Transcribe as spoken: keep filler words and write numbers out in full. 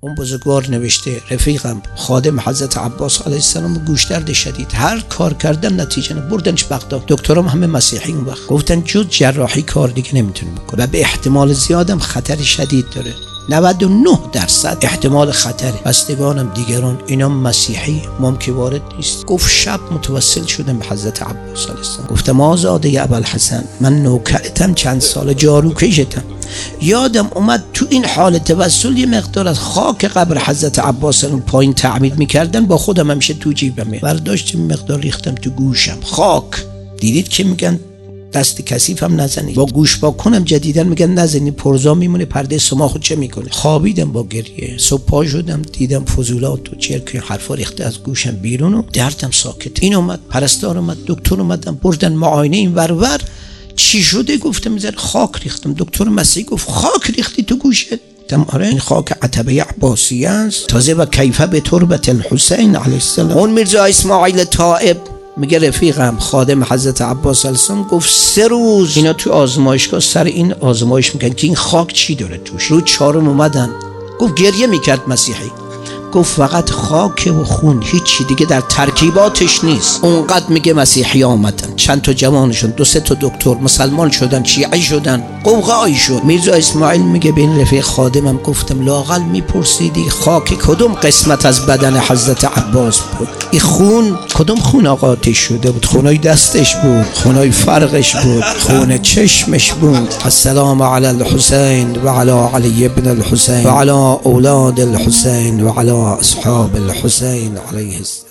اون بزرگوار نوشته رفیقم خادم حضرت عباس علیه السلام گوش درد شدید، هر کار کردن نتیجه نه، بردنش بغداد. دکترام همه مسیحی اون وقت گفتن جز جراحی کار دیگه نمیتونه بکنه و به احتمال زیادم خطر شدید داره، نود و نه درصد احتمال خطره. بستگانم دیگران اینا مسیحی ممکن وارد نیست. گفت شب متوسل شدم به حضرت عباس علیه السلام، گفتم آزاده ابوالحسن من نوکرتم، چند سال جارو کشتم، یادم اومد تو این حال توسل یه مقدار از خاک قبر حضرت عباس رو پایین تعمید میکردن، با خودم همیشه تو جیبم برداشتم مقدار ریختم تو گوشم خاک. دیدید که میگن دست کثیف هم نزنید، با گوش با کنم جدیدن میگن نزنید پرزا میمونه، پرده سماخو چه میکنه. خوابیدم با گریه، صبح پا شدم دیدم فضولات و چرک حرفا ریخته از گوشم بیرون و دردم ساکت. این اومد پرستار اومد دکتر اومدن بردن معاینه این ورور. چی شده؟ گفتم میذاره خاک ریختم. دکتر مسیحی گفت خاک ریختی تو گوشت؟ گفتم آره این خاک عتبه عباسی است. تازه و کیفه به تربت الحسین علیه السلام. اون میرزا اسماعیل طائب میگه رفیقم خادم حضرت عباس علیه السلام گفت سه روز اینا تو آزمایشگاه سر این آزمایش میکنن که این خاک چی داره توش. رو چهارم اومدن گفت گریه میکرد مسیحی، گفت فقط خاک و خون، هیچی دیگه در ترکیباتش نیست. اونقدر میگه مسیحی آمدن، چند تا جوانشون دو سه تا دکتر مسلمان شدن، شیعی شدن، قوقایی شد. میرزا اسماعیل میگه به این رفیق خادمم گفتم لااقل میپرسیدی خاک کدوم قسمت از بدن حضرت عباس بود؟ این خون کدوم خون آقاتش شده بود؟ خونای دستش بود، خونای فرقش بود، خون چشمش بود. السلام علی الحسین و علی علی ابن الحسین و علی اولاد الحسین و علی اصحاب الحسین علیه السلام.